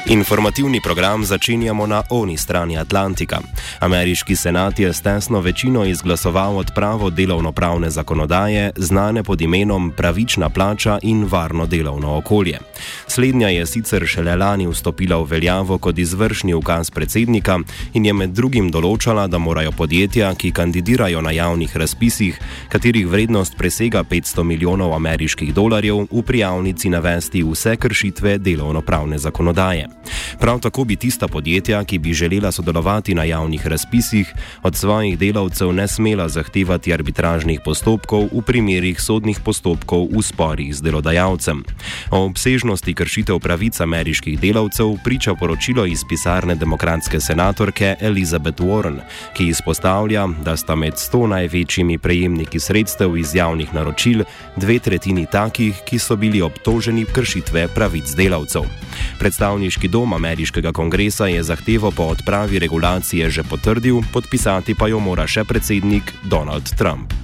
Informativni program začenjamo na oni strani Atlantika. Ameriški senat je s tesno večino izglasoval odpravo delovnopravne zakonodaje, znane pod imenom pravična plača in varno delovno okolje. Slednja je sicer šele lani vstopila v veljavo kot izvršni ukaz predsednika in je med drugim določala, da morajo podjetja, ki kandidirajo na javnih razpisih, katerih vrednost presega 500 milijonov ameriških dolarjev, v prijavnici navesti vse kršitve delovnopravne zakonodaje. Prav tako bi tista podjetja, ki bi želela sodelovati na javnih razpisih, od svojih delavcev ne smela zahtevati arbitražnih postopkov v primerih sodnih postopkov v sporih z delodajalcem. O obsežnosti kršitev pravic ameriških delavcev priča poročilo iz pisarne demokratske senatorke Elizabeth Warren, ki izpostavlja, da sta med 100 največjimi prejemniki sredstev iz javnih naročil 2/3 takih, ki so bili obtoženi kršitve pravic delavcev. Predstavniški dom ameriškega kongresa je zahtevo po odpravi regulacije že potrdil, podpisati pa jo mora še predsednik Donald Trump.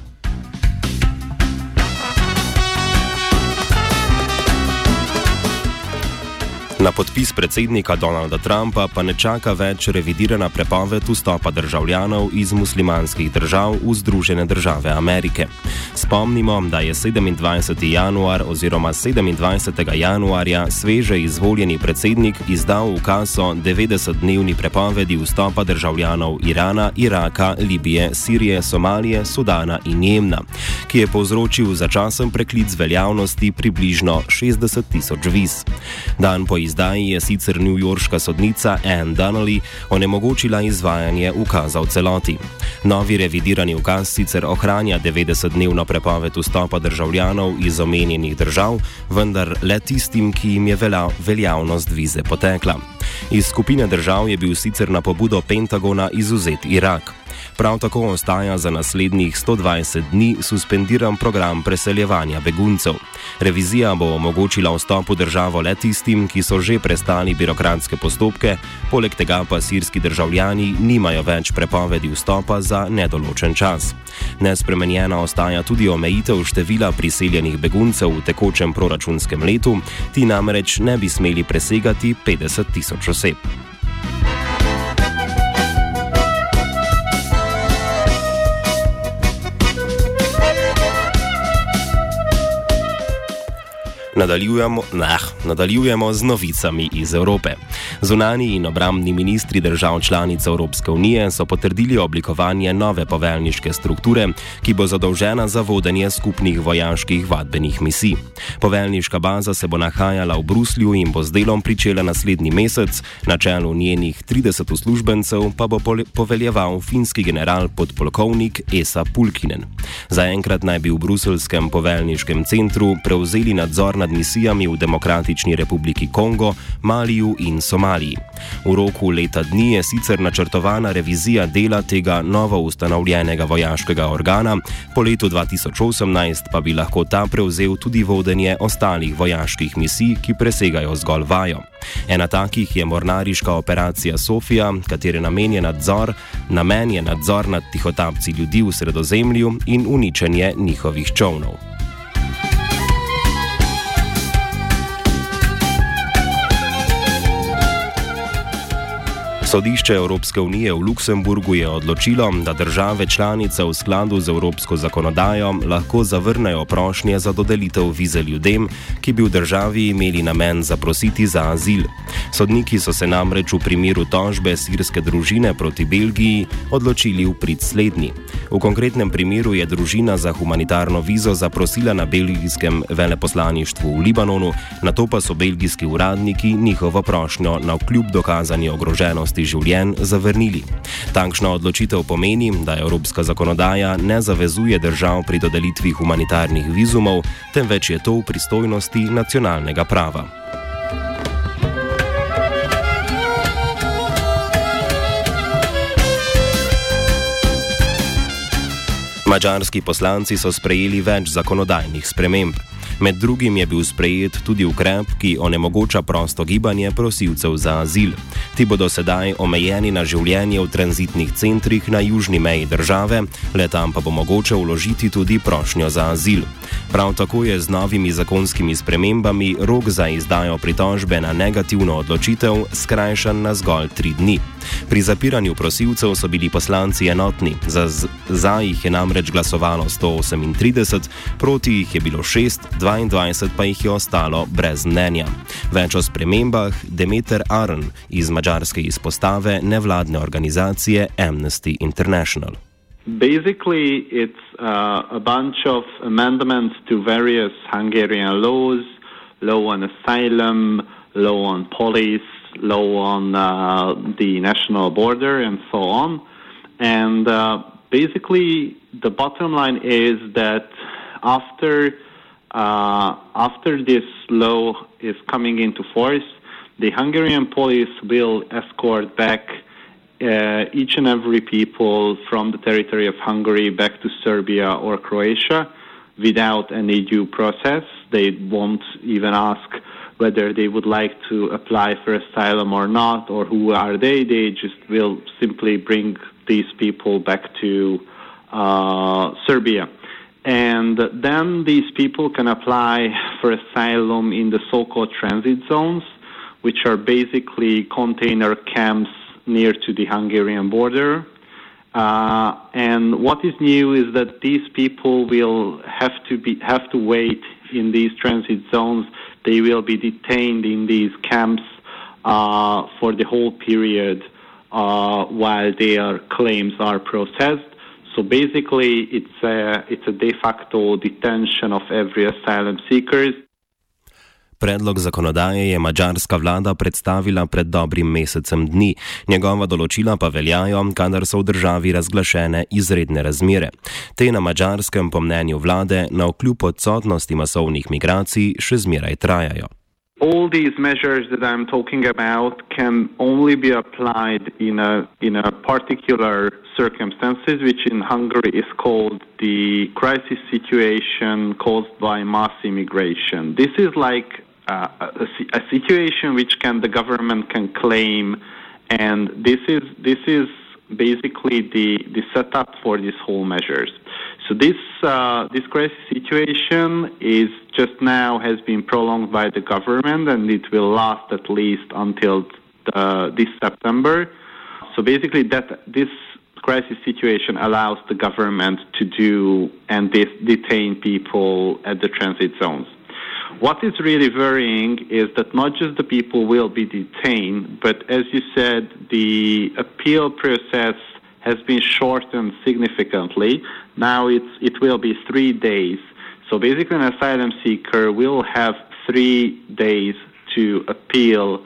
Na podpis predsednika Donalda Trumpa pa ne čaka več revidirana prepoved vstopa državljanov iz muslimanskih držav v Združene države Amerike. Spomnimo, da je 27. januar oziroma 27. januarja sveže izvoljeni predsednik izdal ukaz o 90-dnevni prepovedi vstopa državljanov Irana, Iraka, Libije, Sirije, Somalije, Sudana in Jemna, ki je povzročil začasen preklic veljavnosti približno 60.000 viz. Dan po izdaji je sicer newyorška sodnica Anne Donnelly onemogočila izvajanje ukaza v celoti. Novi revidirani ukaz sicer ohranja 90-dnevno prepoved vstopa državljanov iz omenjenih držav, vendar le tistim, ki jim je veljavnost vize potekla. Iz skupine držav je bil sicer na pobudo Pentagona izvzet Irak. Prav tako ostaja za naslednjih 120 dni suspendiran program preseljevanja beguncev. Revizija bo omogočila vstop v državo le tistim, ki so že prestali birokratske postopke, poleg tega pa sirski državljani nimajo več prepovedi vstopa za nedoločen čas. Nespremenjena ostaja tudi omejitev števila priseljenih beguncev v tekočem proračunskem letu, ti namreč ne bi smeli presegati 50.000 oseb. Nadaljujemo z novicami iz Evrope. Zunanji in obrambni ministri držav članic Evropske unije so potrdili oblikovanje nove poveljniške strukture, ki bo zadolžena za vodenje skupnih vojaških vadbenih misij. Poveljniška baza se bo nahajala v Bruslju in bo z delom pričela naslednji mesec, na čelu njenih 30 uslužbencev pa bo poveljeval finski general podpolkovnik Esa Pulkkinen. Zaenkrat naj bi v bruseljskem poveljniškem centru prevzeli nadzor nad misijami v Demokratični republiki Kongo, Maliju in Somaliji. V roku leta dni je sicer načrtovana revizija dela tega novo ustanovljenega vojaškega organa, po letu 2018 pa bi lahko ta prevzel tudi vodenje ostalih vojaških misij, ki presegajo zgolj vajo. Ena takih je mornariška operacija Sofija, katere namen je nadzor nad tihotapci ljudi v Sredozemlju in uničenje njihovih čolnov. Sodišče Evropske unije v Luksemburgu je odločilo, da države članice v skladu z evropsko zakonodajo lahko zavrnejo prošnje za dodelitev vize ljudem, ki bi v državi imeli namen zaprositi za azil. Sodniki so se namreč v primeru tožbe sirske družine proti Belgiji odločili v prid slednji. V konkretnem primeru je družina za humanitarno vizo zaprosila na belgijskem veleposlaništvu v Libanonu, nato pa so belgijski uradniki njihovo prošnjo navkljub dokazani ogroženosti življenj zavrnili. Takšna odločitev pomeni, da evropska zakonodaja ne zavezuje držav pri dodelitvi humanitarnih vizumov, temveč je to v pristojnosti nacionalnega prava. Madžarski poslanci so sprejeli več zakonodajnih sprememb. Med drugim je bil sprejet tudi ukrep, ki onemogoča prosto gibanje prosilcev za azil. Ti bodo sedaj omejeni na življenje v tranzitnih centrih na južni meji države, le tam pa bo mogoče vložiti tudi prošnjo za azil. Prav tako je z novimi zakonskimi spremembami rok za izdajo pritožbe na negativno odločitev skrajšan na zgolj 3 dni. Pri zapiranju prosilcev so bili poslanci enotni, za jih je namreč glasovalo 138, proti jih je bilo 6, 22 pa jih je ostalo brez mnenja. Več o spremembah Demeter Arn iz madžarske izpostave nevladne organizacije Amnesty International. Basically, it's a bunch of amendments to various Hungarian laws, law on asylum, law on police, law on the national border, and so on. And basically, the bottom line is that after this law is coming into force, the Hungarian police will escort back each and every people from the territory of Hungary back to Serbia or Croatia without any due process. They won't even ask whether they would like to apply for asylum or not, or who are they. They just will simply bring these people back to Serbia. And then these people can apply for asylum in the so-called transit zones, which are basically container camps near to the Hungarian border. And what is new is that these people will have to wait in these transit zones. They will be detained in these camps for the whole period while their claims are processed. So basically, it's a de facto detention of every asylum seeker. Predlog zakonodaje je madžarska vlada predstavila pred dobrim mesecem dni. Njegova določila pa veljajo, kadar so v državi razglašene izredne razmere. Te na madžarskem po mnenju vlade navkljub odsotnosti masovnih migracij še zmeraj trajajo. All these measures that I'm talking about can only be applied in a particular circumstances, which in Hungary is called the crisis situation caused by mass immigration. This is like a situation which the government can claim, and this is basically the setup for these whole measures. So this crisis situation is just now has been prolonged by the government, and it will last at least until this September. So basically, this crisis situation allows the government to do and detain people at the transit zones. What is really worrying is that not just the people will be detained, but as you said, the appeal process has been shortened significantly. Now it will be 3 days. So basically an asylum seeker will have 3 days to appeal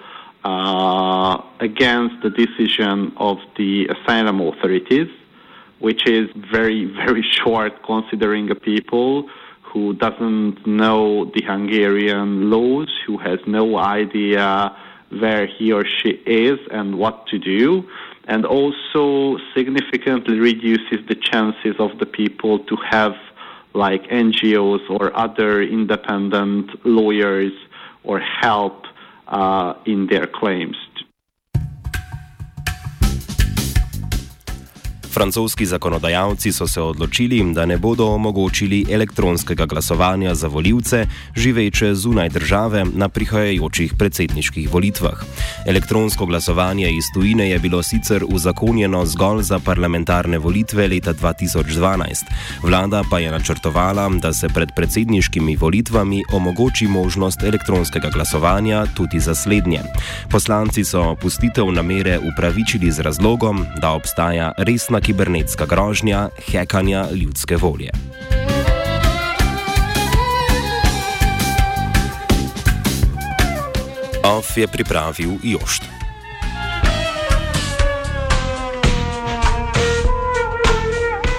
against the decision of the asylum authorities, which is very, very short considering a people who doesn't know the Hungarian laws, who has no idea where he or she is and what to do, and also significantly reduces the chances of the people to have like NGOs or other independent lawyers or help in their claims. Francoski zakonodajalci so se odločili, da ne bodo omogočili elektronskega glasovanja za volivce, živeče zunaj države na prihajajočih predsedniških volitvah. Elektronsko glasovanje iz tujine je bilo sicer uzakonjeno zgolj za parlamentarne volitve leta 2012. Vlada pa je načrtovala, da se pred predsedniškimi volitvami omogoči možnost elektronskega glasovanja tudi za slednje. Poslanci so opustitev namere upravičili z razlogom, da obstaja resna kibernetska grožnja hekanja ljudske volje. OF je pripravil Jošt.